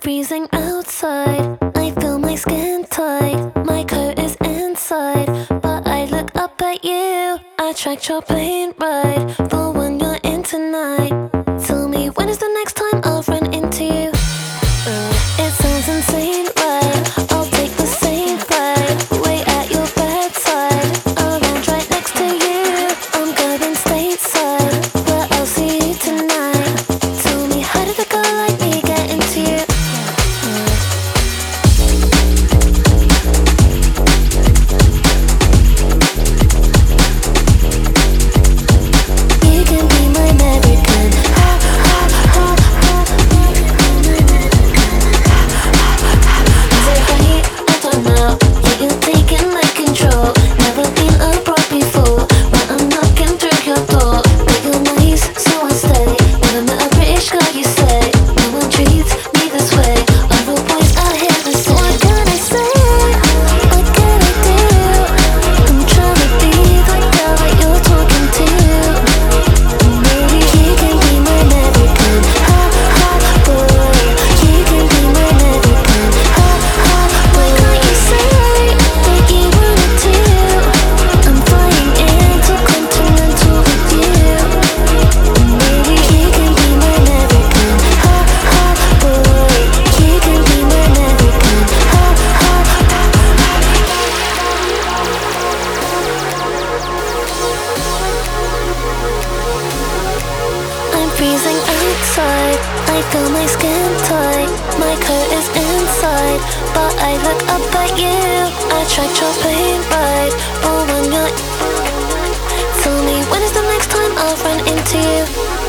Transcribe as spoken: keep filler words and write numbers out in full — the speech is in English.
freezing outside. I feel my skin tight. My coat is inside, but I look up at you. I tracked your plane ride, the one you're in tonight. Tell me, when is the next time I'll run into you? Uh, it sounds insane, right? I'll take the same flight, wait at your bedside. I'll land right next to you. I'm going stateside, but I'll see you tonight. Tell me, how did a girl like me get into you? You can be my American. Ha, ha, ha, ha. Is it right? I don't know. Yeah, you're taking my control. Never been abroad before, but I'm knocking through your door. But you're nice, so I stay. Never met a British girl, you say. No one treats me this way. Other boys out here the same. What can I say? What can I do? I'm trying to be the girl that you're talking to. Maybe you can be my American. Ha ha boy. You can be my American. Ha ha. Why can't you say that you wanted to? I'm flying intercontinental with you. Maybe you can be my American. Ha ha boy. You can be my American. Ha ha. I'm freezing outside. I feel my skin tight. My coat is inside, but I look up at you. I tracked your plane ride, but when you're, tell me, when is the next time I'll run into you?